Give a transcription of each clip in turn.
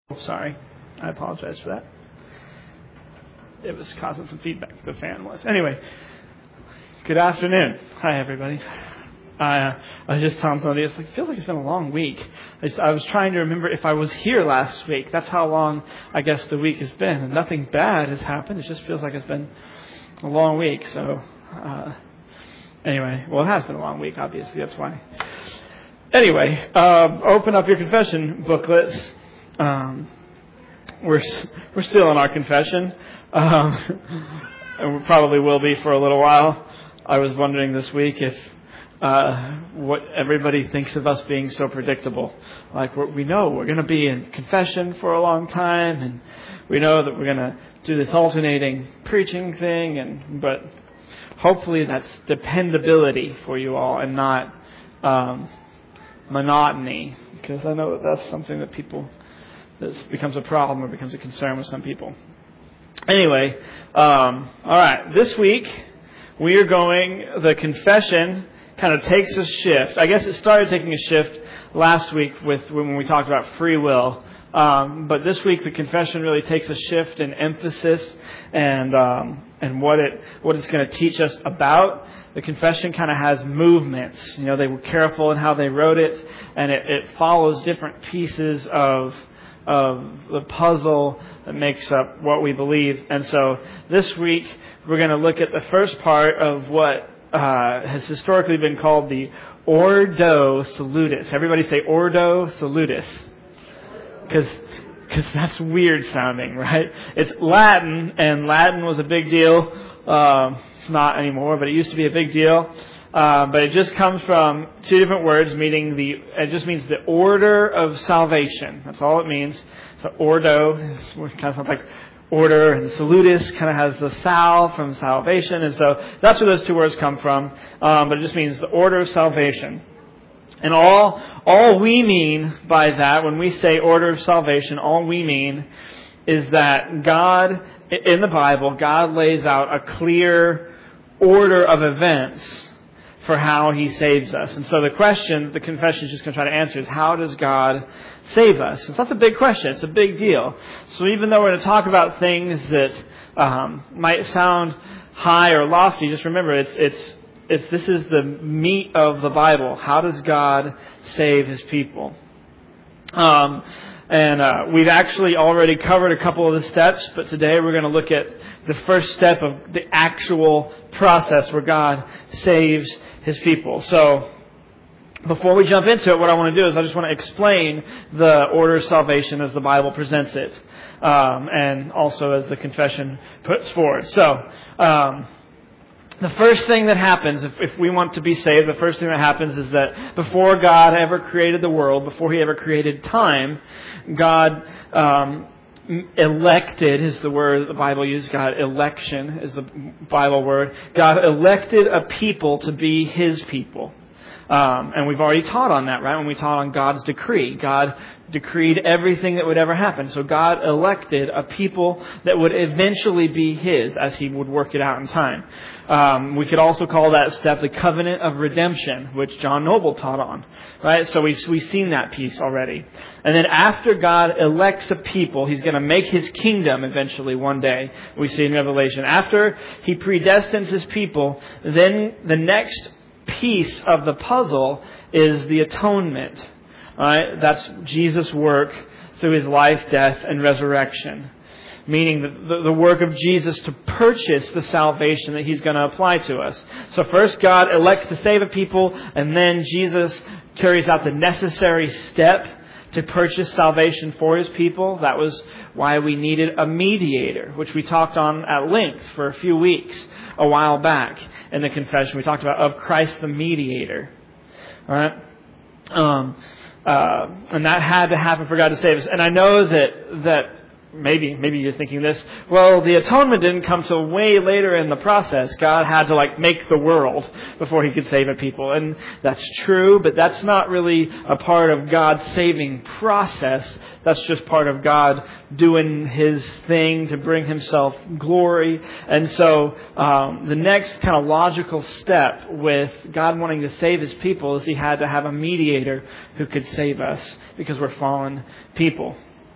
Sorry, I apologize for that. It was causing some feedback, the fan was. Anyway, good afternoon. Hi, everybody. I was just telling somebody, I feel like it's been a long week. I was trying to remember if I was here last week. That's how long, I guess, the week has been. And nothing bad has happened. It just feels like it's been a long week. So, anyway, well, it has been a long week, obviously. That's why. Anyway, open up your confession booklets. We're still in our confession, and we probably will be for a little while. I was wondering this week if what everybody thinks of us being so predictable. Like we know we're going to be in confession for a long time, and we know that we're going to do this alternating preaching thing, but hopefully that's dependability for you all and not monotony, because I know that that's something that this becomes a problem or becomes a concern with some people. Anyway, all right. This week we are the confession kind of takes a shift. I guess it started taking a shift last week when we talked about free will. But this week the confession really takes a shift in emphasis and what it's going to teach us about. The confession kind of has movements. You know, they were careful in how they wrote it, and it follows different pieces of the puzzle that makes up what we believe. And so this week we're going to look at the first part of what has historically been called the Ordo Salutis. Everybody say Ordo Salutis, because that's weird sounding, right? It's Latin, and Latin was a big deal. It's not anymore, but it used to be a big deal. But it just comes from two different words, it just means the order of salvation. That's all it means. So ordo kind of sounds like order, and salutis kind of has the sal from salvation, and so that's where those two words come from. But it just means the order of salvation. And all we mean by that, when we say order of salvation, all we mean is that God, in the Bible, God lays out a clear order of events for how He saves us. And so the question the confession is just going to try to answer is, how does God save us? And so that's a big question. It's a big deal. So even though we're going to talk about things that might sound high or lofty, just remember this is the meat of the Bible. How does God save His people? And we've actually already covered a couple of the steps, but today we're going to look at the first step of the actual process where God saves His people. So before we jump into it, what I want to do is I just want to explain the order of salvation as the Bible presents it, and also as the confession puts forward. So the first thing that happens, if we want to be saved, the first thing that happens is that before God ever created the world, before He ever created time, God elected is the word the Bible uses. God, election is the Bible word. God elected a people to be His people. And we've already taught on that, right? When we taught on God's decree. God decreed everything that would ever happen. So God elected a people that would eventually be His as He would work it out in time. We could also call that step the covenant of redemption, which John Noble taught on, right? So we've seen that piece already. And then after God elects a people, He's going to make His kingdom eventually one day. We see in Revelation. After He predestines His people, then the next piece of the puzzle is the atonement. All right? That's Jesus' work through His life, death, and resurrection. Meaning the work of Jesus to purchase the salvation that He's going to apply to us. So first God elects to save a people, and then Jesus carries out the necessary step to purchase salvation for His people. That was why we needed a mediator, which we talked on at length for a few weeks a while back in the confession. We talked about of Christ the mediator. All right? And that had to happen for God to save us. And I know that maybe you're thinking this, well, the atonement didn't come till way later in the process. God had to make the world before He could save a people. And that's true, but that's not really a part of God's saving process. That's just part of God doing His thing to bring Himself glory. And so the next kind of logical step with God wanting to save His people is He had to have a mediator who could save us because we're fallen people.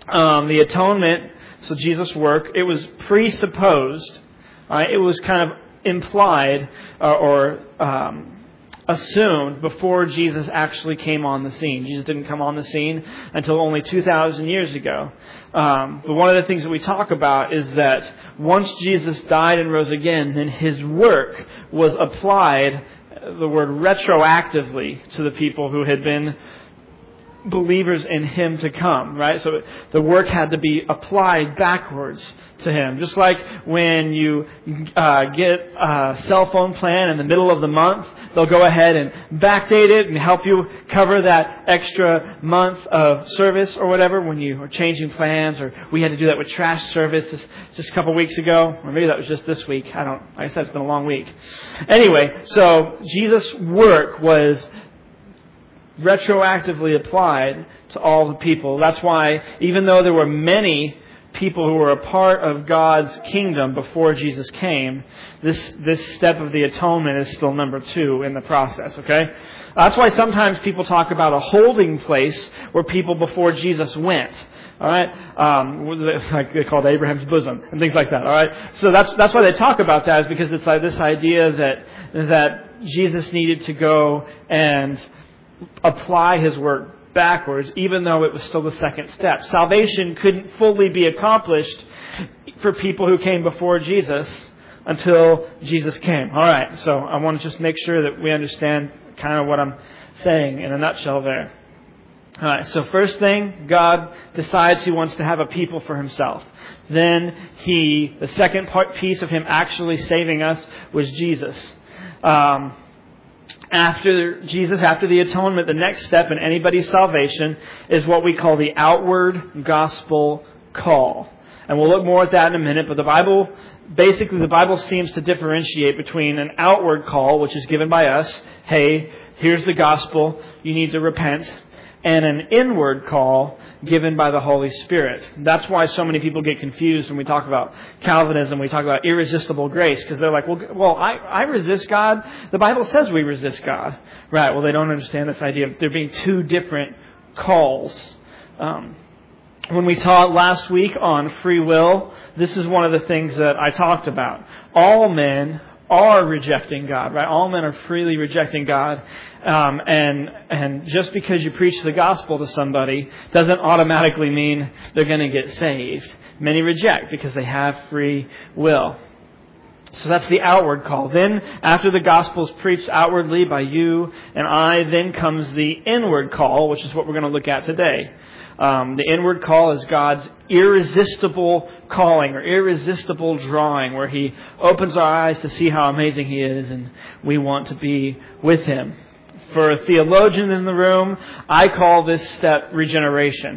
the atonement, so Jesus' work, it was presupposed. It was kind of implied or assumed before Jesus actually came on the scene. Jesus didn't come on the scene until only 2,000 years ago. But one of the things that we talk about is that once Jesus died and rose again, then his work was applied, the word retroactively, to the people who had been believers in him to come, right? So the work had to be applied backwards to him. Just like when you get a cell phone plan in the middle of the month, they'll go ahead and backdate it and help you cover that extra month of service or whatever when you are changing plans. Or we had to do that with trash service just a couple weeks ago, or maybe that was just this week. Like I said, it's been a long week. Anyway, so Jesus' work was retroactively applied to all the people. That's why even though there were many people who were a part of God's kingdom before Jesus came, this step of the atonement is still number 2 in the process, okay? That's why sometimes people talk about a holding place where people before Jesus went. All right, like they called Abraham's bosom and things like that. All right, so that's why they talk about that, is because it's like this idea that Jesus needed to go and apply his work backwards, even though it was still the second step. Salvation couldn't fully be accomplished for people who came before Jesus until Jesus came. All right, so I want to just make sure that we understand kind of what I'm saying in a nutshell there. All right, so first thing, God decides he wants to have a people for himself. Then the second piece of him actually saving us was Jesus. After the atonement, the next step in anybody's salvation is what we call the outward gospel call. And we'll look more at that in a minute, but the Bible seems to differentiate between an outward call, which is given by us, hey, here's the gospel, you need to repent, and an inward call given by the Holy Spirit. That's why so many people get confused when we talk about Calvinism, we talk about irresistible grace, because they're like, well, I resist God. The Bible says we resist God. Right, well, they don't understand this idea of there being 2 different calls. When we taught last week on free will, this is one of the things that I talked about. All men are rejecting God, right? All men are freely rejecting God. And just because you preach the gospel to somebody doesn't automatically mean they're going to get saved. Many reject because they have free will. So that's the outward call. Then, after the gospel is preached outwardly by you and I, then comes the inward call, which is what we're going to look at today. The inward call is God's irresistible calling or irresistible drawing, where he opens our eyes to see how amazing he is and we want to be with him. For theologians in the room, I call this step regeneration.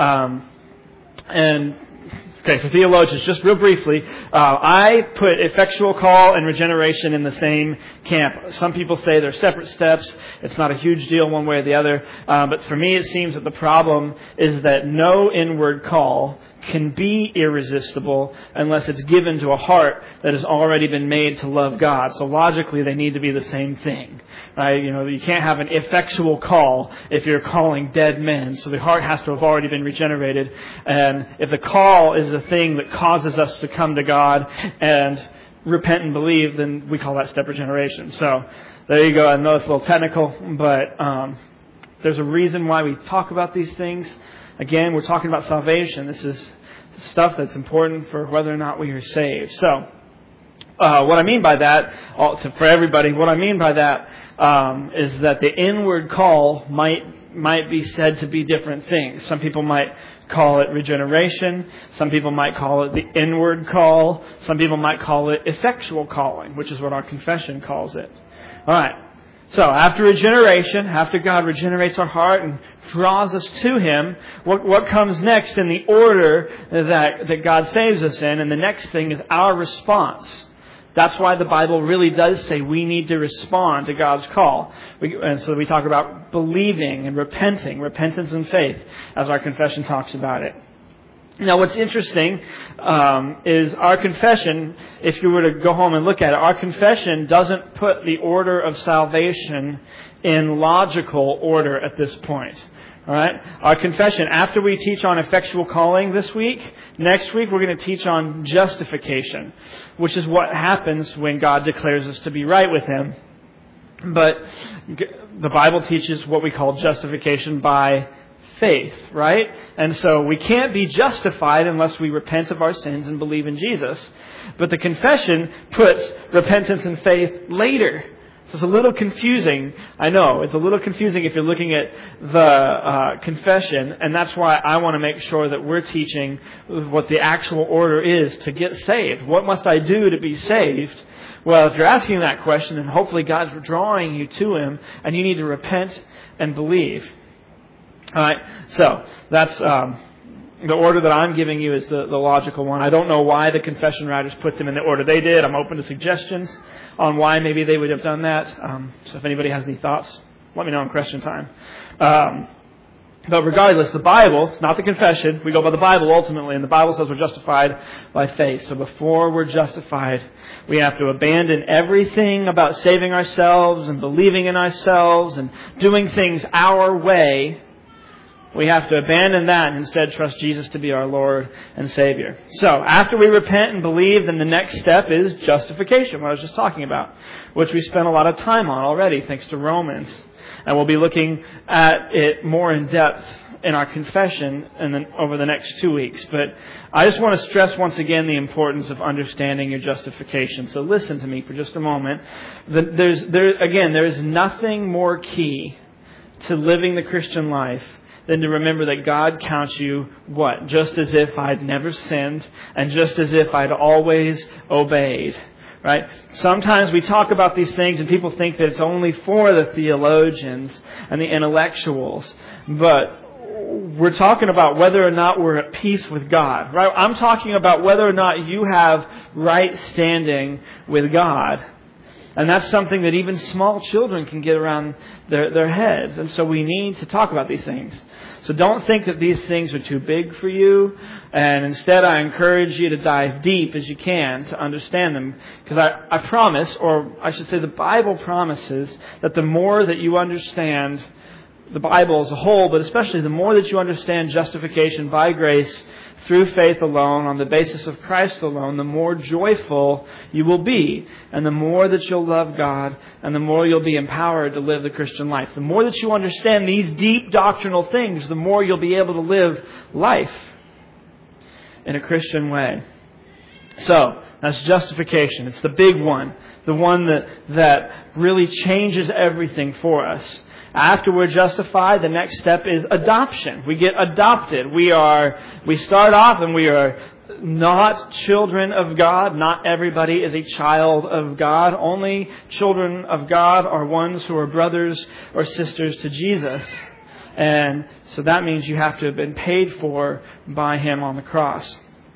For theologians, just real briefly, I put effectual call and regeneration in the same camp. Some people say they're separate steps. It's not a huge deal one way or the other. But for me, it seems that the problem is that no inward call can be irresistible unless it's given to a heart that has already been made to love God. So logically, they need to be the same thing. Right? You can't have an effectual call if you're calling dead men. So the heart has to have already been regenerated. And if the call is the thing that causes us to come to God and repent and believe, then we call that step regeneration. So there you go. I know it's a little technical, but there's a reason why we talk about these things. Again, we're talking about salvation. This is stuff that's important for whether or not we are saved. So, what I mean by that, for everybody, what I mean by that is that the inward call might be said to be different things. Some people might call it regeneration. Some people might call it the inward call. Some people might call it effectual calling, which is what our confession calls it. All right. So after regeneration, after God regenerates our heart and draws us to him, what comes next in the order that God saves us in? And the next thing is our response. That's why the Bible really does say we need to respond to God's call. And so we talk about believing and repenting, repentance and faith, as our confession talks about it. Now, what's interesting is our confession, if you were to go home and look at it, our confession doesn't put the order of salvation in logical order at this point. All right? Our confession, after we teach on effectual calling this week, next week we're going to teach on justification, which is what happens when God declares us to be right with Him. But the Bible teaches what we call justification by faith, right? And so we can't be justified unless we repent of our sins and believe in Jesus. But the confession puts repentance and faith later. So it's a little confusing. I know, it's a little confusing if you're looking at the confession, and that's why I want to make sure that we're teaching what the actual order is to get saved. What must I do to be saved? Well, if you're asking that question, then hopefully God's drawing you to Him, and you need to repent and believe. All right, so that's the order that I'm giving you is the logical one. I don't know why the confession writers put them in the order they did. I'm open to suggestions on why maybe they would have done that. So if anybody has any thoughts, let me know in question time. But regardless, the Bible, it's not the confession. We go by the Bible ultimately, and the Bible says we're justified by faith. So before we're justified, we have to abandon everything about saving ourselves and believing in ourselves and doing things our way. We have to abandon that and instead trust Jesus to be our Lord and Savior. So, after we repent and believe, then the next step is justification, what I was just talking about, which we spent a lot of time on already, thanks to Romans. And we'll be looking at it more in depth in our confession and then over the next 2 weeks. But I just want to stress once again the importance of understanding your justification. So listen to me for just a moment. There is nothing more key to living the Christian life than to remember that God counts you, what? Just as if I'd never sinned and just as if I'd always obeyed. Right? Sometimes we talk about these things and people think that it's only for the theologians and the intellectuals. But we're talking about whether or not we're at peace with God. Right? I'm talking about whether or not you have right standing with God. And that's something that even small children can get around their heads. And so we need to talk about these things. So don't think that these things are too big for you. And instead, I encourage you to dive deep as you can to understand them. Because I promise, or I should say the Bible promises, that the more that you understand the Bible as a whole, but especially the more that you understand justification by grace through faith alone, on the basis of Christ alone, the more joyful you will be. And the more that you'll love God, and the more you'll be empowered to live the Christian life. The more that you understand these deep doctrinal things, the more you'll be able to live life in a Christian way. So, that's justification. It's the big one. The one that really changes everything for us. After we're justified, the next step is adoption. We get adopted. We start off and we are not children of God. Not everybody is a child of God. Only children of God are ones who are brothers or sisters to Jesus. And so that means you have to have been paid for by Him on the cross.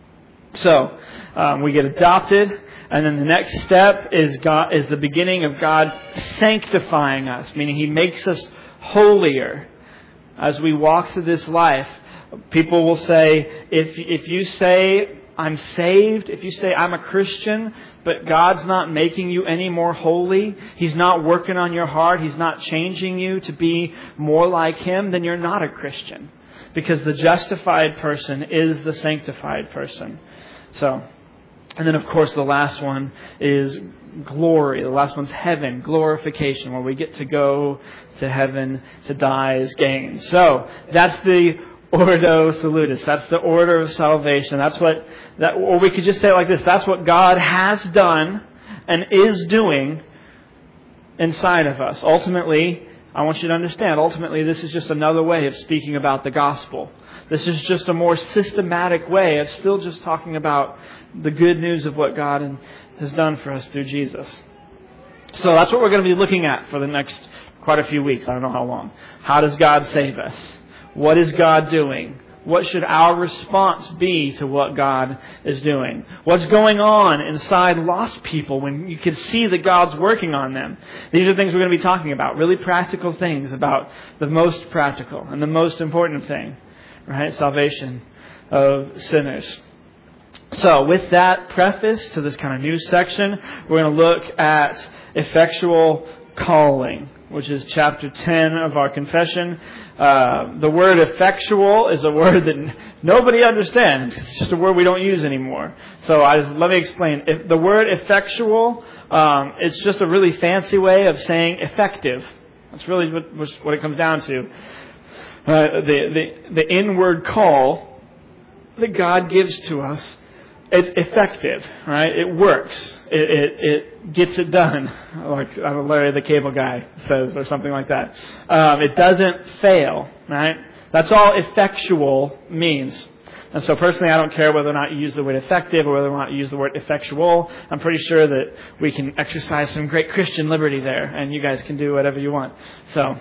So, we get adopted. And then the next step is the beginning of God sanctifying us, meaning He makes us holier as we walk through this life. People will say, if you say I'm saved, if you say I'm a Christian, but God's not making you any more holy, He's not working on your heart, He's not changing you to be more like Him, then you're not a Christian. Because the justified person is the sanctified person. So, and then, of course, the last one is glory. The last one's heaven, glorification, where we get to go to heaven to die as gain. So, that's the Ordo Salutis. That's the order of salvation. Or we could just say it like this. That's what God has done and is doing inside of us. Ultimately, I want you to understand, this is just another way of speaking about the gospel. This is just a more systematic way of still just talking about the good news of what God has done for us through Jesus. So that's what we're going to be looking at for the next quite a few weeks. I don't know how long. How does God save us? What is God doing? What should our response be to what God is doing? What's going on inside lost people when you can see that God's working on them? These are things we're going to be talking about. Really practical things about the most practical and the most important thing. Right? Salvation of sinners. So with that preface to this kind of new section, we're going to look at effectual calling. which is chapter 10 of our confession. The word effectual is a word that nobody understands. It's just a word we don't use anymore. So let me explain. The word effectual, it's just a really fancy way of saying effective. That's really what it comes down to. The inward call that God gives to us, it's effective, right? It works. It gets it done, like Larry the Cable Guy says, or something like that. It doesn't fail, right? That's all effectual means. And so personally, I don't care whether or not you use the word effective or whether or not you use the word effectual. I'm pretty sure that we can exercise some great Christian liberty there, and you guys can do whatever you want. So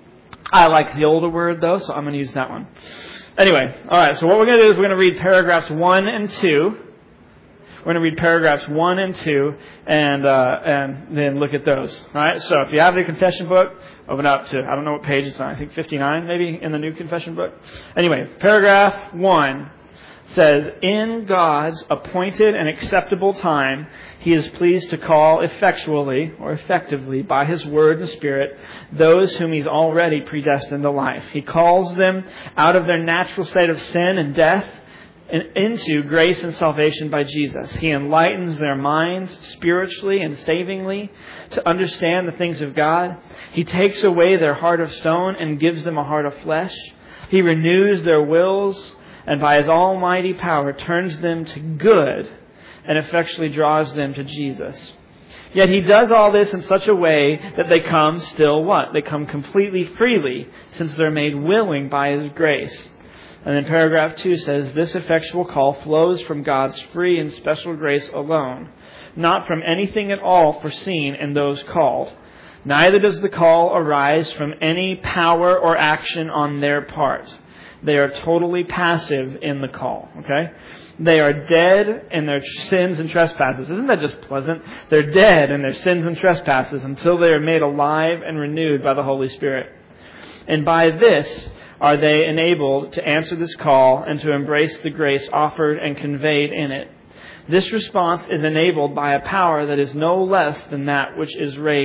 I like the older word, though, so I'm going to use that one. Anyway, all right, so what we're going to do is we're going to read paragraphs 1 and 2. We're going to read paragraphs 1 and 2 and then look at those. All right, so if you have your confession book, open up to, I don't know what page it's on, I think 59 maybe in the new confession book. Anyway, paragraph 1 says, in God's appointed and acceptable time, He is pleased to call effectually or effectively by His word and Spirit those whom He's already predestined to life. He calls them out of their natural state of sin and death and into grace and salvation by Jesus. He enlightens their minds spiritually and savingly to understand the things of God. He takes away their heart of stone and gives them a heart of flesh. He renews their wills and by His almighty power turns them to good and effectually draws them to Jesus. Yet He does all this in such a way that they come still what? They come completely freely, since they're made willing by His grace. And then paragraph 2 says, this effectual call flows from God's free and special grace alone, not from anything at all foreseen in those called. Neither does the call arise from any power or action on their part. They are totally passive in the call. Okay? They are dead in their sins and trespasses. Isn't that just pleasant? They're dead in their sins and trespasses until they are made alive and renewed by the Holy Spirit. And by this are they enabled to answer this call and to embrace the grace offered and conveyed in it. This response is enabled by a power that is no less than that which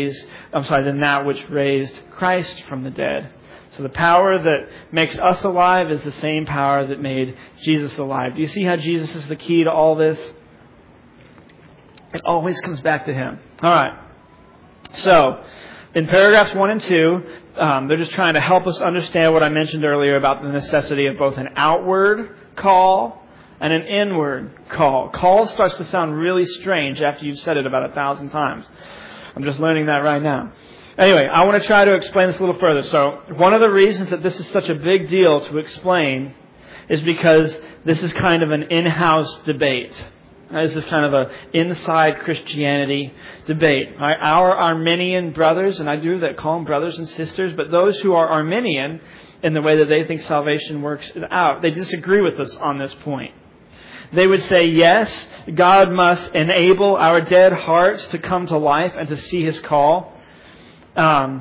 raised Christ from the dead. So the power that makes us alive is the same power that made Jesus alive. Do you see how Jesus is the key to all this? It always comes back to Him. All right. So, in paragraphs 1 and 2, they're just trying to help us understand what I mentioned earlier about the necessity of both an outward call and an inward call. Call starts to sound really strange after you've said it about 1,000 times. I'm just learning that right now. Anyway, I want to try to explain this a little further. So, one of the reasons that this is such a big deal to explain is because this is kind of an in-house debate. This is kind of an inside Christianity debate. Right? Our Arminian brothers, and I do that, call them brothers and sisters, but those who are Arminian in the way that they think salvation works out, they disagree with us on this point. They would say, yes, God must enable our dead hearts to come to life and to see His call. And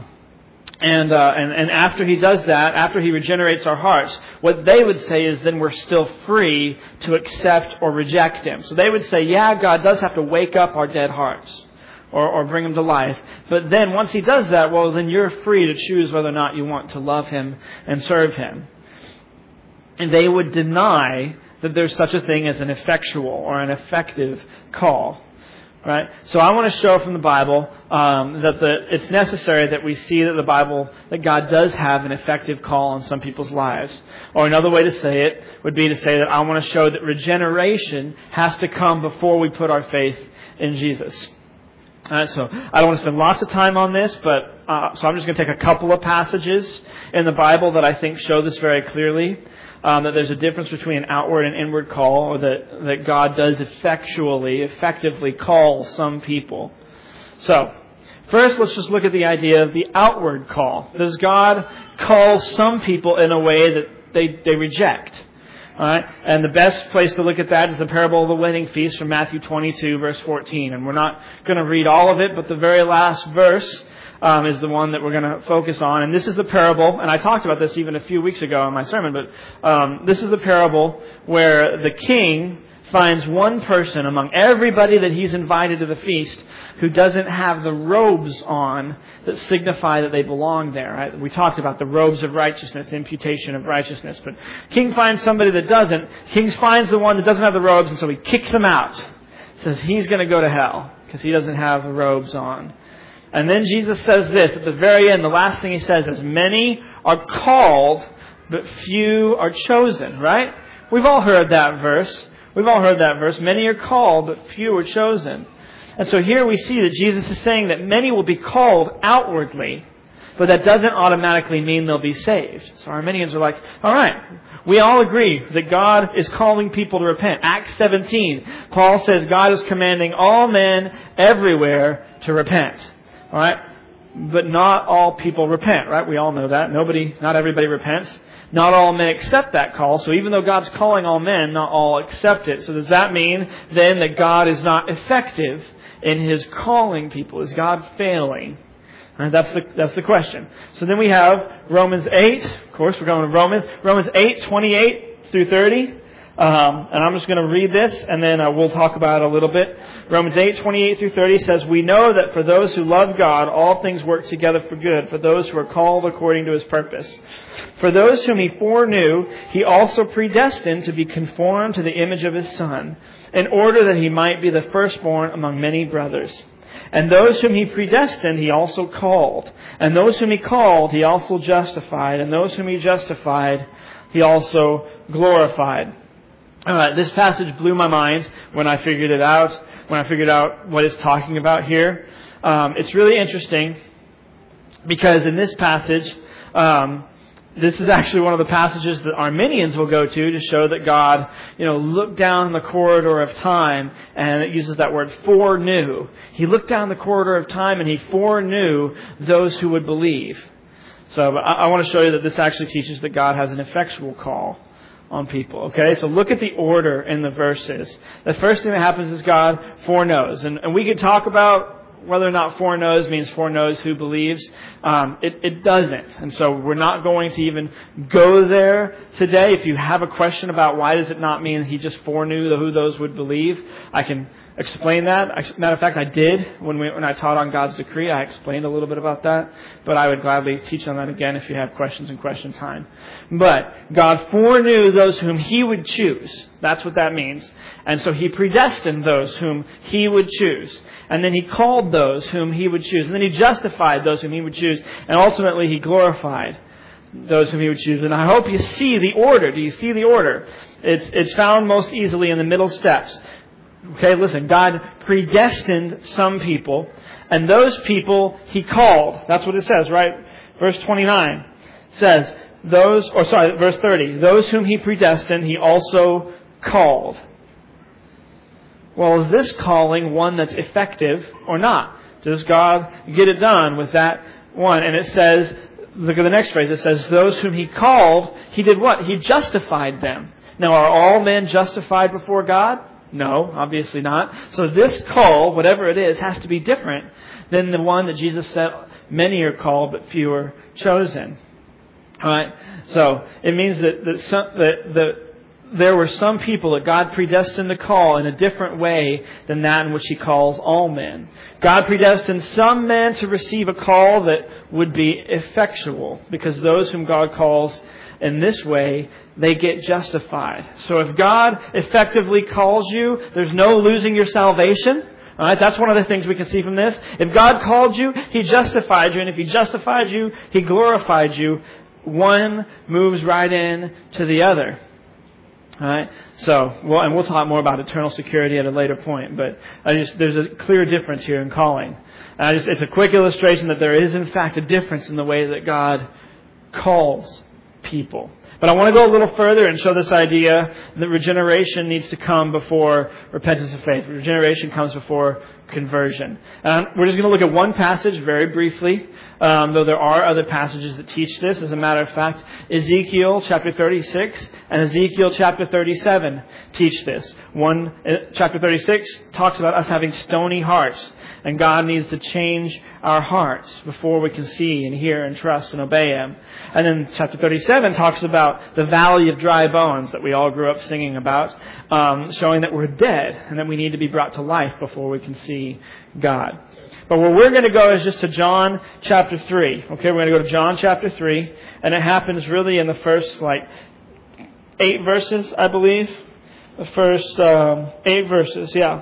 after He does that, after He regenerates our hearts, what they would say is then we're still free to accept or reject Him. So they would say, yeah, God does have to wake up our dead hearts or bring them to life. But then once He does that, well, then you're free to choose whether or not you want to love Him and serve Him. And they would deny that there's such a thing as an effectual or an effective call. Right? So I want to show from the Bible that it's necessary that we see that God does have an effective call on some people's lives. Or another way to say it would be to say that I want to show that regeneration has to come before we put our faith in Jesus. So I don't want to spend lots of time on this, but so I'm just going to take a couple of passages in the Bible that I think show this very clearly. That there's a difference between an outward and inward call, or that God does effectively call some people. So, first let's just look at the idea of the outward call. Does God call some people in a way that they reject? All right? And the best place to look at that is the parable of the wedding feast from Matthew 22, verse 14. And we're not going to read all of it, but the very last verse is the one that we're going to focus on. And this is the parable, and I talked about this even a few weeks ago in my sermon, but this is the parable where the king finds one person among everybody that he's invited to the feast who doesn't have the robes on that signify that they belong there. Right? We talked about the robes of righteousness, the imputation of righteousness. But king finds somebody that doesn't. King finds the one that doesn't have the robes, and so he kicks him out. Says he's going to go to hell because he doesn't have the robes on. And then Jesus says this at the very end. The last thing he says is, many are called, but few are chosen. Right? We've all heard that verse. Many are called, but few are chosen. And so here we see that Jesus is saying that many will be called outwardly, but that doesn't automatically mean they'll be saved. So Arminians are like, all right, we all agree that God is calling people to repent. Acts 17, Paul says God is commanding all men everywhere to repent. All right? But not all people repent, right? We all know that. Not everybody repents. Not all men accept that call. So even though God's calling all men, not all accept it. So does that mean then that God is not effective in His calling people? Is God failing? And that's the question. So then we have Romans 8. Of course, we're going to Romans 8, 28 through 30. And I'm just going to read this, and then we'll talk about it a little bit. Romans 8, 28 through 30 says, we know that for those who love God, all things work together for good, for those who are called according to His purpose. For those whom He foreknew, He also predestined to be conformed to the image of His Son, in order that He might be the firstborn among many brothers. And those whom He predestined, He also called. And those whom He called, He also justified. And those whom He justified, He also glorified. This passage blew my mind when I figured it out, what it's talking about here. It's really interesting because in this passage, this is actually one of the passages that Arminians will go to show that God, looked down the corridor of time, and it uses that word foreknew. He looked down the corridor of time and He foreknew those who would believe. So I want to show you that this actually teaches that God has an effectual call on people. Okay, so look at the order in the verses. The first thing that happens is God foreknows. And we could talk about whether or not foreknows means foreknows who believes. It doesn't. And so we're not going to even go there today. If you have a question about why does it not mean He just foreknew who those would believe, I can explain that. Matter of fact, I did when I taught on God's decree. I explained a little bit about that, but I would gladly teach on that again if you have questions in question time. But God foreknew those whom He would choose. That's what that means. And so He predestined those whom He would choose. And then He called those whom He would choose. And then He justified those whom He would choose. And ultimately He glorified those whom He would choose. And I hope you see the order. Do you see the order? It's found most easily in the middle steps. Okay, listen, God predestined some people, and those people He called. That's what it says, right? Verse 29 says, verse 30, those whom He predestined, He also called. Well, is this calling one that's effective or not? Does God get it done with that one? And it says, look at the next phrase, it says, those whom He called, He did what? He justified them. Now, are all men justified before God? No, obviously not. So this call, whatever it is, has to be different than the one that Jesus said, many are called, but few are chosen. All right? So it means that there were some people that God predestined to call in a different way than that in which He calls all men. God predestined some men to receive a call that would be effectual, because those whom God calls in this way, they get justified. So if God effectively calls you, there's no losing your salvation. All right, that's one of the things we can see from this. If God called you, He justified you. And if He justified you, He glorified you. One moves right in to the other. All right. So, and we'll talk more about eternal security at a later point. But there's a clear difference here in calling. It's a quick illustration that there is, in fact, a difference in the way that God calls people. But I want to go a little further and show this idea that regeneration needs to come before repentance of faith. Regeneration comes before conversion. We're just going to look at one passage very briefly, though there are other passages that teach this. As a matter of fact, Ezekiel chapter 36 and Ezekiel chapter 37 teach this. Chapter 36 talks about us having stony hearts, and God needs to change our hearts before we can see and hear and trust and obey Him. And then chapter 37 talks about about the valley of dry bones that we all grew up singing about, showing that we're dead and that we need to be brought to life before we can see God. But where we're going to go is just to John chapter 3. Okay, we're going to go to John chapter 3, and it happens really in the first 8 verses, I believe. The first 8 verses, yeah.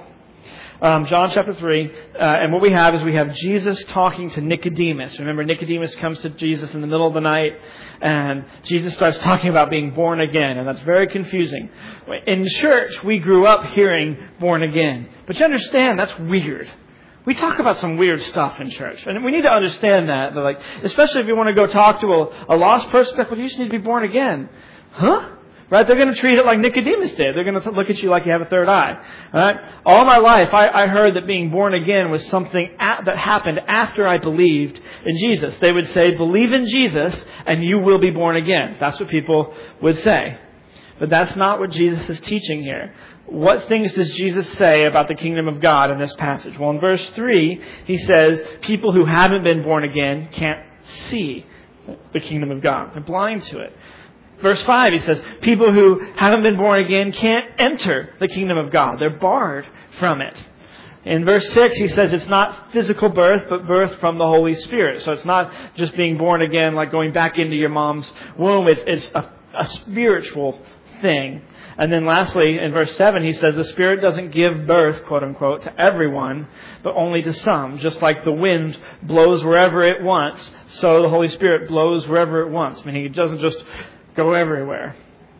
John chapter 3, and what we have is we have Jesus talking to Nicodemus. Remember, Nicodemus comes to Jesus in the middle of the night, and Jesus starts talking about being born again, and that's very confusing. In church, we grew up hearing born again, but you understand that's weird. We talk about some weird stuff in church, and we need to understand that. Especially if you want to go talk to a lost person, well, you just need to be born again. Huh? Right? They're going to treat it like Nicodemus did. They're going to look at you like you have a third eye. Right? All my life, I heard that being born again was something that happened after I believed in Jesus. They would say, believe in Jesus and you will be born again. That's what people would say. But that's not what Jesus is teaching here. What things does Jesus say about the kingdom of God in this passage? Well, in verse 3, he says, people who haven't been born again can't see the kingdom of God. They're blind to it. Verse 5, he says, people who haven't been born again can't enter the kingdom of God. They're barred from it. In verse 6, he says it's not physical birth, but birth from the Holy Spirit. So it's not just being born again, like going back into your mom's womb. It's a spiritual thing. And then lastly, in verse 7, he says the Spirit doesn't give birth, quote unquote, to everyone, but only to some. Just like the wind blows wherever it wants, so the Holy Spirit blows wherever it wants. I mean, he doesn't just go everywhere.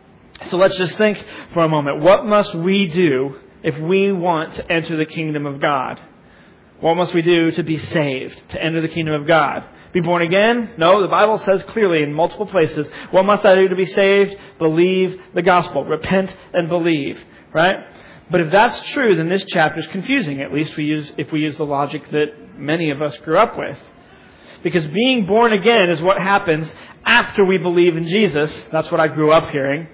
So let's just think for a moment. What must we do if we want to enter the kingdom of God? What must we do to be saved, to enter the kingdom of God? Be born again? No, the Bible says clearly in multiple places, what must I do to be saved? Believe the gospel. Repent and believe. Right? But if that's true, then this chapter is confusing, at least if we use the logic that many of us grew up with. Because being born again is what happens after we believe in Jesus. That's what I grew up hearing.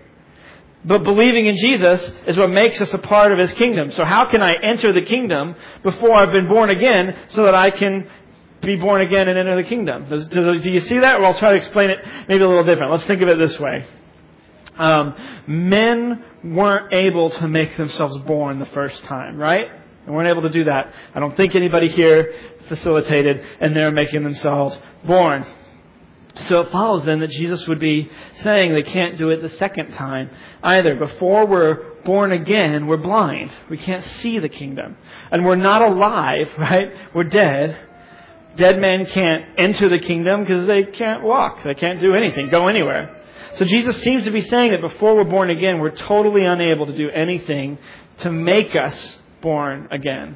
But believing in Jesus is what makes us a part of His kingdom. So how can I enter the kingdom before I've been born again so that I can be born again and enter the kingdom? Do you see that? Well, I'll try to explain it maybe a little different. Let's think of it this way. Men weren't able to make themselves born the first time, right? They weren't able to do that. I don't think anybody here facilitated, and they're making themselves born. So it follows then that Jesus would be saying they can't do it the second time either. Before we're born again, we're blind. We can't see the kingdom. And we're not alive, right? We're dead. Dead men can't enter the kingdom because they can't walk. They can't do anything, go anywhere. So Jesus seems to be saying that before we're born again, we're totally unable to do anything to make us born again.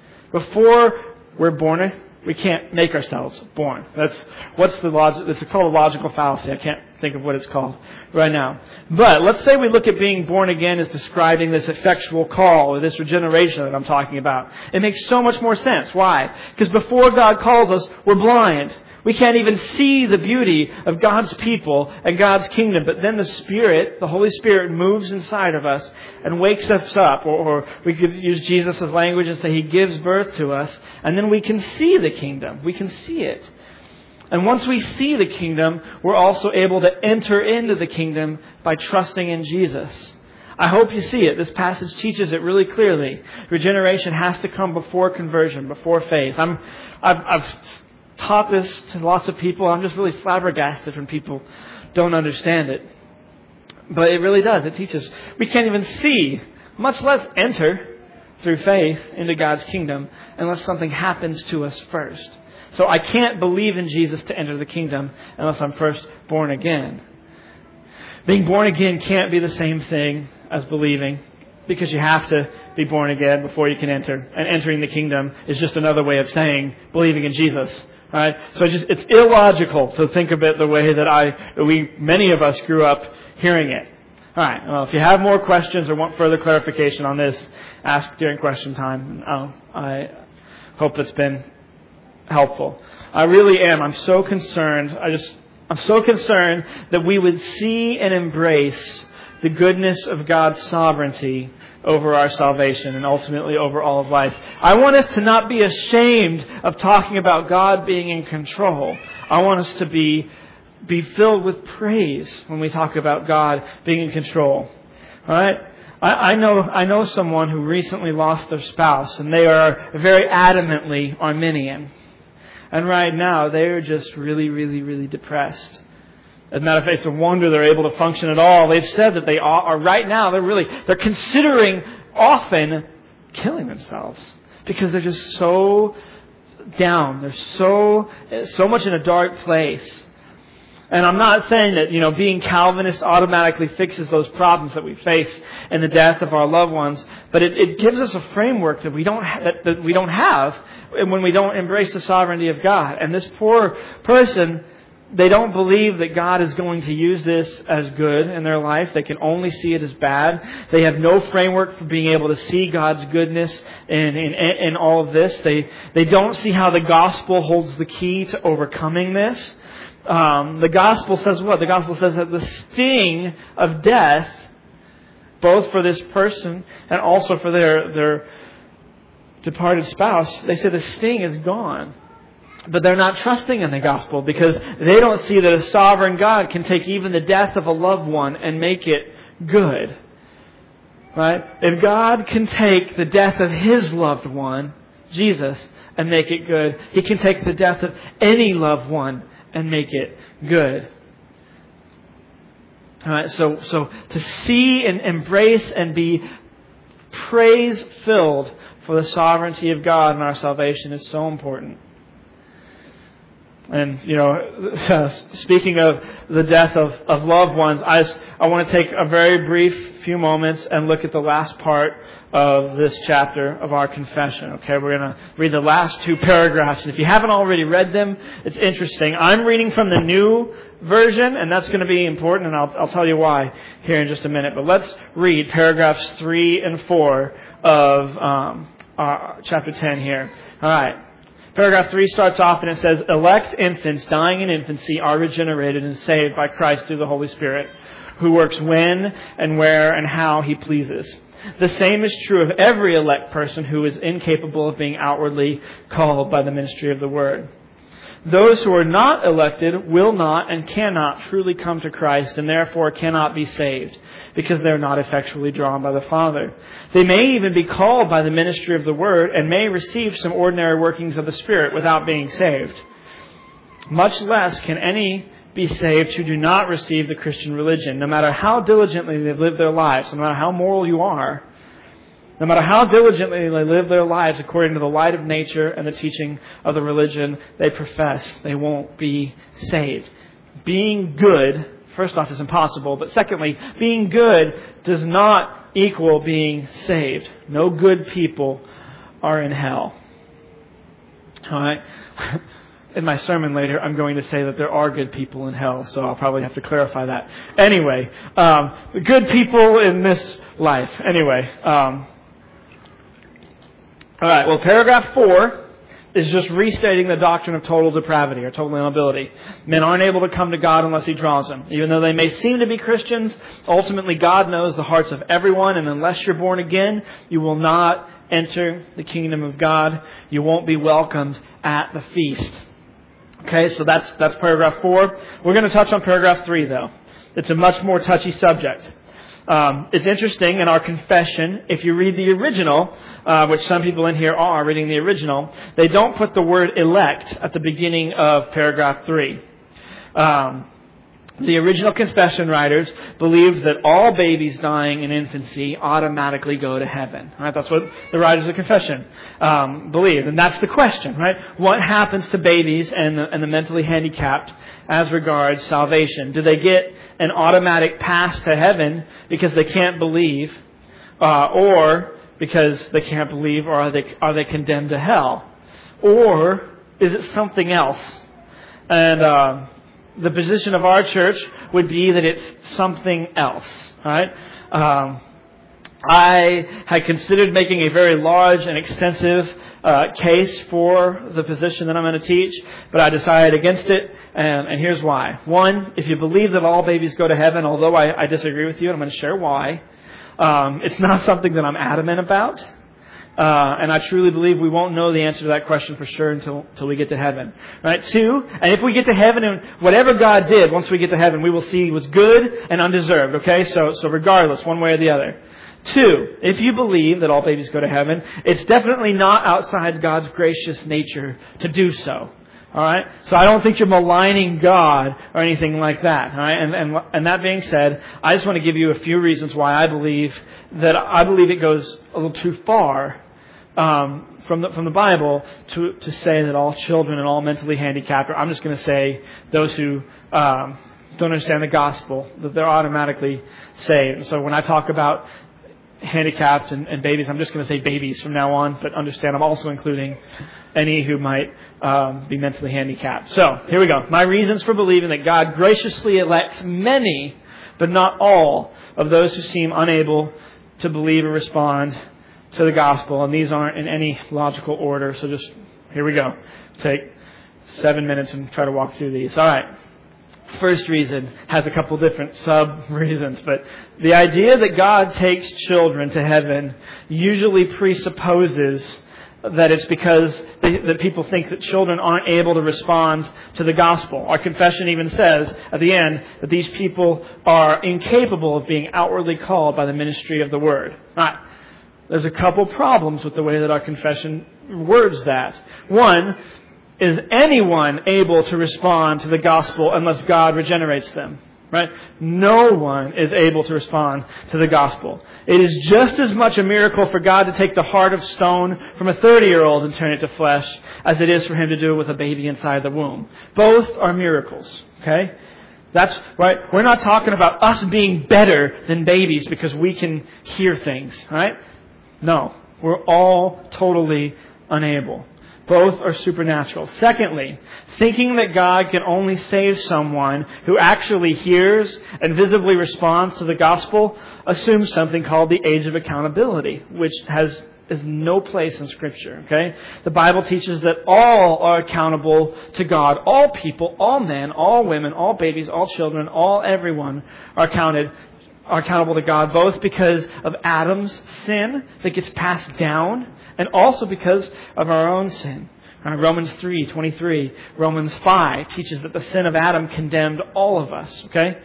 Before we're born, we can't make ourselves born. What's the logic? It's called a logical fallacy. I can't think of what it's called right now. But let's say we look at being born again as describing this effectual call or this regeneration that I'm talking about. It makes so much more sense. Why? Because before God calls us, we're blind. We can't even see the beauty of God's people and God's kingdom. But then the Spirit, the Holy Spirit, moves inside of us and wakes us up. Or we could use Jesus' language and say He gives birth to us. And then we can see the kingdom. We can see it. And once we see the kingdom, we're also able to enter into the kingdom by trusting in Jesus. I hope you see it. This passage teaches it really clearly. Regeneration has to come before conversion, before faith. I've taught this to lots of people. I'm just really flabbergasted when people don't understand it. But it really does. It teaches we can't even see, much less enter through faith into God's kingdom unless something happens to us first. So I can't believe in Jesus to enter the kingdom unless I'm first born again. Being born again can't be the same thing as believing, because you have to be born again before you can enter. And entering the kingdom is just another way of saying believing in Jesus. Right? So it's illogical to think of it the way that many of us grew up hearing it. All right. Well, if you have more questions or want further clarification on this, ask during question time. I hope it's been helpful. I really am. I'm so concerned. I'm so concerned that we would see and embrace the goodness of God's sovereignty over our salvation and ultimately over all of life. I want us to not be ashamed of talking about God being in control. I want us to be be filled with praise when we talk about God being in control. All right? I know someone who recently lost their spouse, and they are very adamantly Arminian. And right now, they are just really, really, really depressed. As a matter of fact, it's a wonder they're able to function at all. They've said that they are right now, they're considering often killing themselves because they're just so down. They're so much in a dark place. And I'm not saying that, being Calvinist automatically fixes those problems that we face in the death of our loved ones, but it gives us a framework that we don't have when we don't embrace the sovereignty of God. And this poor person, they don't believe that God is going to use this as good in their life. They can only see it as bad. They have no framework for being able to see God's goodness in all of this. They don't see how the gospel holds the key to overcoming this. The gospel says what? The gospel says that the sting of death, both for this person and also for their departed spouse, they say the sting is gone. But they're not trusting in the gospel because they don't see that a sovereign God can take even the death of a loved one and make it good. Right? If God can take the death of His loved one, Jesus, and make it good, He can take the death of any loved one and make it good. All right, so to see and embrace and be praise-filled for the sovereignty of God in our salvation is so important. And, speaking of the death of loved ones, I want to take a very brief few moments and look at the last part of this chapter of our confession. Okay, we're going to read the last two paragraphs. And if you haven't already read them, it's interesting. I'm reading from the new version, and that's going to be important, and I'll tell you why here in just a minute. But let's read paragraphs 3 and 4 of chapter 10 here. All right. Paragraph 3 starts off and it says, elect infants dying in infancy are regenerated and saved by Christ through the Holy Spirit, who works when and where and how He pleases. The same is true of every elect person who is incapable of being outwardly called by the ministry of the Word. Those who are not elected will not and cannot truly come to Christ and therefore cannot be saved because they are not effectually drawn by the Father. They may even be called by the ministry of the Word and may receive some ordinary workings of the Spirit without being saved. Much less can any be saved who do not receive the Christian religion, no matter how diligently they live their lives, no matter how moral you are. No matter how diligently they live their lives according to the light of nature and the teaching of the religion they profess, they won't be saved. Being good, first off, is impossible. But secondly, being good does not equal being saved. No good people are in hell. All right? In my sermon later, I'm going to say that there are good people in hell, so I'll probably have to clarify that. Anyway, good people in this life. Anyway, all right, well, paragraph 4 is just restating the doctrine of total depravity or total inability. Men aren't able to come to God unless He draws them. Even though they may seem to be Christians, ultimately God knows the hearts of everyone, and unless you're born again, you will not enter the kingdom of God. You won't be welcomed at the feast. Okay, so that's paragraph 4. We're going to touch on paragraph 3, though. It's a much more touchy subject. It's interesting in our confession, if you read the original, which some people in here are reading the original, they don't put the word elect at the beginning of paragraph 3. The original confession writers believed that all babies dying in infancy automatically go to heaven. Right? That's what the writers of confession believe. And that's the question, right? What happens to babies and the mentally handicapped as regards salvation? Do they get an automatic pass to heaven because they can't believe, or because they can't believe, or are they condemned to hell? Or is it something else? And the position of our church would be that it's something else. Right? I had considered making a very large and extensive case for the position that I'm going to teach, but I decided against it, and here's why. One, if you believe that all babies go to heaven, although I disagree with you, and I'm going to share why, it's not something that I'm adamant about. And I truly believe we won't know the answer to that question for sure until we get to heaven. Right? 2, and if we get to heaven and whatever God did once we get to heaven, we will see was good and undeserved. Okay? So regardless, one way or the other. 2, if you believe that all babies go to heaven, it's definitely not outside God's gracious nature to do so. All right? So I don't think you're maligning God or anything like that. All right? And that being said, I just want to give you a few reasons why I believe it goes a little too far from the Bible to say that all children and all mentally handicapped, or I'm just going to say those who don't understand the gospel, that they're automatically saved. And so when I talk about handicapped and babies, I'm just going to say babies from now on, but understand I'm also including any who might be mentally handicapped. So here we go. My reasons for believing that God graciously elects many, but not all, of those who seem unable to believe or respond to the gospel. And these aren't in any logical order, so just here we go. Take 7 minutes and try to walk through these. All right. First reason has a couple different sub-reasons, but the idea that God takes children to heaven usually presupposes that it's because that people think that children aren't able to respond to the gospel. Our confession even says at the end that these people are incapable of being outwardly called by the ministry of the word. All right. There's a couple problems with the way that our confession words that. One, is anyone able to respond to the gospel unless God regenerates them? Right? No one is able to respond to the gospel. It is just as much a miracle for God to take the heart of stone from a 30-year-old and turn it to flesh as it is for Him to do it with a baby inside the womb. Both are miracles. Okay? That's right. We're not talking about us being better than babies because we can hear things. Right? No. We're all totally unable. Both are supernatural. Secondly, thinking that God can only save someone who actually hears and visibly responds to the gospel assumes something called the age of accountability, which is no place in Scripture. Okay, the Bible teaches that all are accountable to God. All people, all men, all women, all babies, all children, everyone are accountable to God, both because of Adam's sin that gets passed down, and also because of our own sin. Romans 3:23, Romans 5 teaches that the sin of Adam condemned all of us. Okay.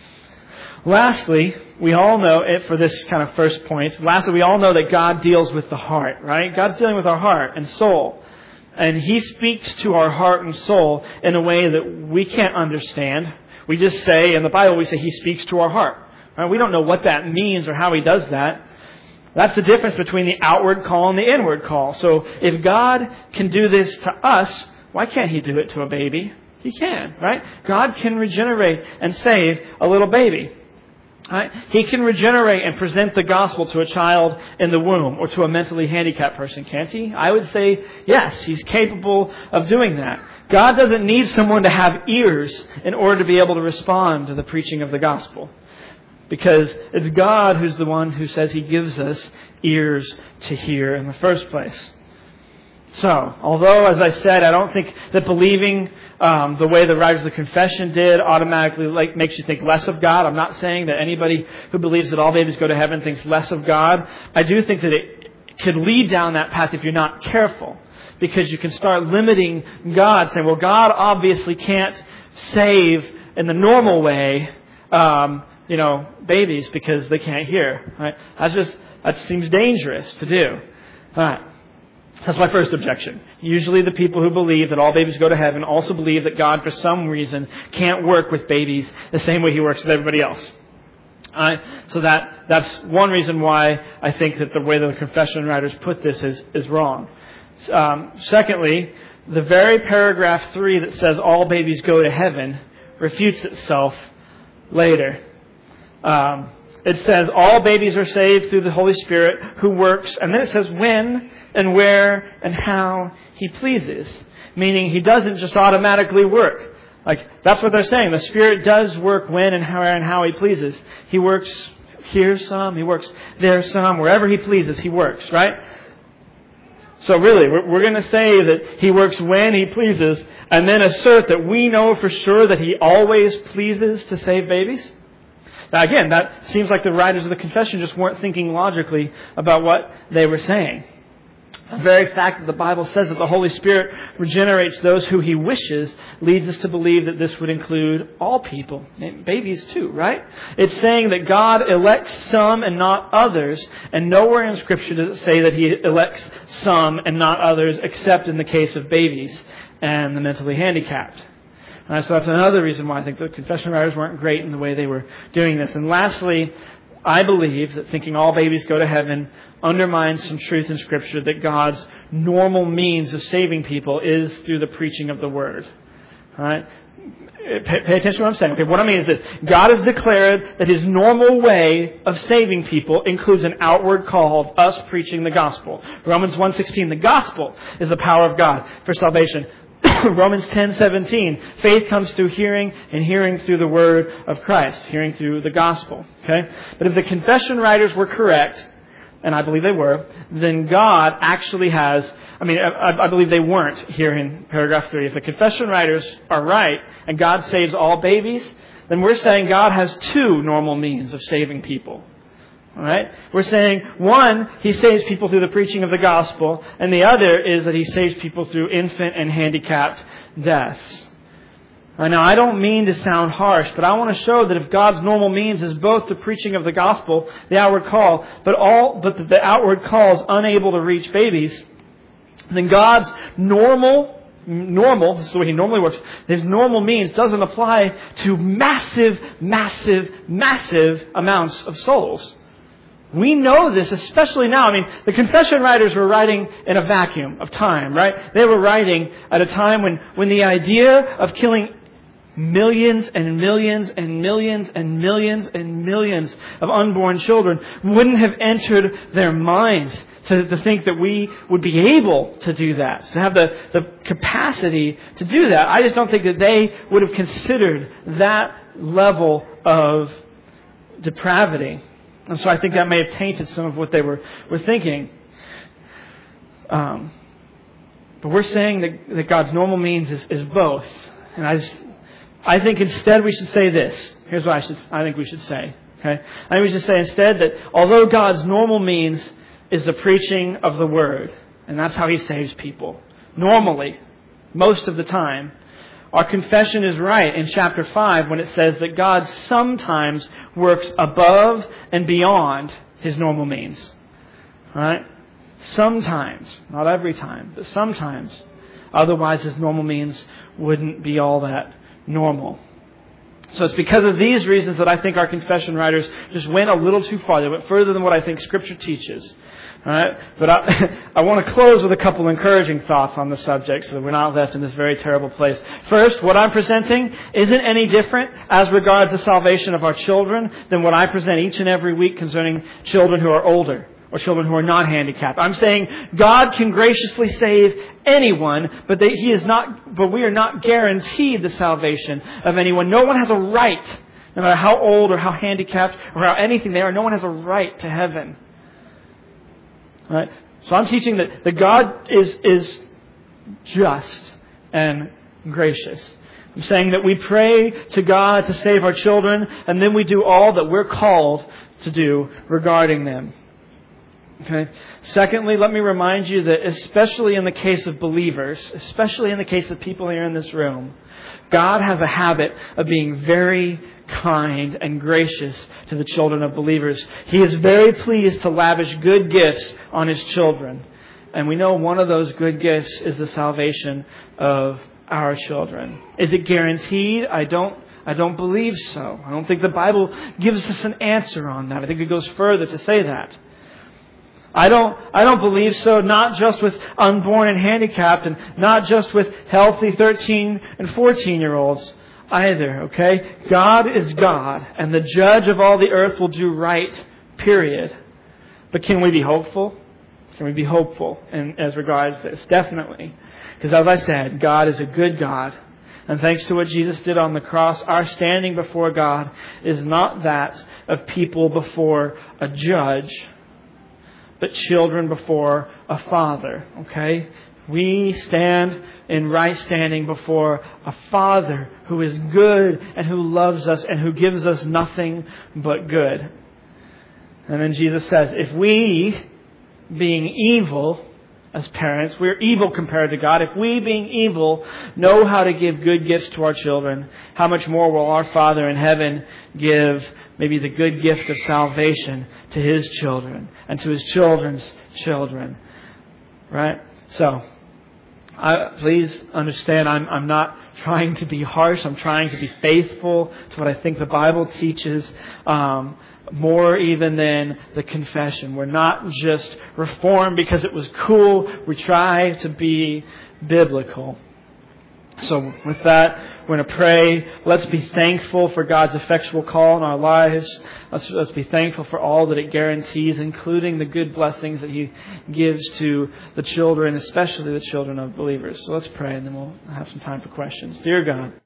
Lastly, we all know it for this kind of first point. Lastly, we all know that God deals with the heart, right? God's dealing with our heart and soul. And He speaks to our heart and soul in a way that we can't understand. We just say, in the Bible, we say He speaks to our heart. Right? We don't know what that means or how He does that. That's the difference between the outward call and the inward call. So if God can do this to us, why can't He do it to a baby? He can, right? God can regenerate and save a little baby. Right? He can regenerate and present the gospel to a child in the womb or to a mentally handicapped person, can't He? I would say yes, He's capable of doing that. God doesn't need someone to have ears in order to be able to respond to the preaching of the gospel. Because it's God who's the one who says He gives us ears to hear in the first place. So, although, as I said, I don't think that believing the way the writers of the confession did automatically makes you think less of God. I'm not saying that anybody who believes that all babies go to heaven thinks less of God. I do think that it could lead down that path if you're not careful. Because you can start limiting God, saying, well, God obviously can't save in the normal way babies because they can't hear. Right? That seems dangerous to do. All right. That's my first objection. Usually the people who believe that all babies go to heaven also believe that God, for some reason, can't work with babies the same way He works with everybody else. All right? So that's one reason why I think that the way the confession writers put this is wrong. Secondly, the very paragraph 3 that says all babies go to heaven refutes itself later. It says all babies are saved through the Holy Spirit who works, and then it says when and where and how He pleases. Meaning He doesn't just automatically work. That's what they're saying. The Spirit does work when and how He pleases. He works here some, He works there some, wherever He pleases He works, right? So really, we're going to say that He works when He pleases, and then assert that we know for sure that He always pleases to save babies? Now again, that seems like the writers of the confession just weren't thinking logically about what they were saying. The very fact that the Bible says that the Holy Spirit regenerates those who He wishes leads us to believe that this would include all people, babies too, right? It's saying that God elects some and not others, and nowhere in Scripture does it say that He elects some and not others, except in the case of babies and the mentally handicapped. So that's another reason why I think the confession writers weren't great in the way they were doing this. And lastly, I believe that thinking all babies go to heaven undermines some truth in Scripture that God's normal means of saving people is through the preaching of the Word. All right? Pay attention to what I'm saying. Okay, what I mean is that God has declared that His normal way of saving people includes an outward call of us preaching the gospel. Romans 1:16, the gospel is the power of God for salvation. Romans 10:17, faith comes through hearing, and hearing through the word of Christ, hearing through the gospel. Okay? But if the confession writers were correct, and I believe they were, then God actually has, I believe they weren't here in paragraph 3. If the confession writers are right, and God saves all babies, then we're saying God has two normal means of saving people. All right? We're saying, one, He saves people through the preaching of the gospel, and the other is that He saves people through infant and handicapped deaths. Now, I don't mean to sound harsh, but I want to show that if God's normal means is both the preaching of the gospel, the outward call, but the outward call is unable to reach babies, then God's normal, this is the way He normally works, His normal means doesn't apply to massive amounts of souls. We know this, especially now. The confession writers were writing in a vacuum of time, right? They were writing at a time when the idea of killing millions and millions and millions and millions and millions of unborn children wouldn't have entered their minds to think that we would be able to do that, to have the capacity to do that. I just don't think that they would have considered that level of depravity. And so I think that may have tainted some of what they were thinking. But we're saying that God's normal means is both. And I think instead we should say this. Here's what I think we should say. Okay? I think we should say instead that although God's normal means is the preaching of the Word, and that's how He saves people, normally, most of the time, our confession is right in chapter 5 when it says that God sometimes works above and beyond His normal means. All right? Sometimes. Not every time, but sometimes. Otherwise, His normal means wouldn't be all that normal. So it's because of these reasons that I think our confession writers just went a little too far. They went further than what I think Scripture teaches. All right? But I want to close with a couple encouraging thoughts on the subject so that we're not left in this very terrible place. First, what I'm presenting isn't any different as regards the salvation of our children than what I present each and every week concerning children who are older or children who are not handicapped. I'm saying God can graciously save anyone, but we are not guaranteed the salvation of anyone. No one has a right, no matter how old or how handicapped or how anything they are, no one has a right to heaven. Right? So I'm teaching that God is just and gracious. I'm saying that we pray to God to save our children, and then we do all that we're called to do regarding them. Okay. Secondly, let me remind you that especially in the case of believers, especially in the case of people here in this room, God has a habit of being very kind and gracious to the children of believers. He is very pleased to lavish good gifts on His children. And we know one of those good gifts is the salvation of our children. Is it guaranteed? I don't believe so. I don't think the Bible gives us an answer on that. I think it goes further to say that. I don't believe so, not just with unborn and handicapped, and not just with healthy 13 and 14-year-olds either, okay? God is God, and the judge of all the earth will do right, period. But can we be hopeful? Can we be hopeful as regards this? Definitely. Because as I said, God is a good God. And thanks to what Jesus did on the cross, our standing before God is not that of people before a judge, but children before a Father, okay? We stand in right standing before a Father who is good and who loves us and who gives us nothing but good. And then Jesus says, if we, being evil as parents. We're evil compared to God. If we, being evil, know how to give good gifts to our children, how much more will our Father in heaven give maybe the good gift of salvation to His children and to His children's children? Right? So, please understand, I'm not trying to be harsh. I'm trying to be faithful to what I think the Bible teaches, more even than the confession. We're not just Reformed because it was cool. We try to be biblical. So with that, we're going to pray. Let's be thankful for God's effectual call in our lives. Let's be thankful for all that it guarantees, including the good blessings that He gives to the children, especially the children of believers. So let's pray, and then we'll have some time for questions. Dear God,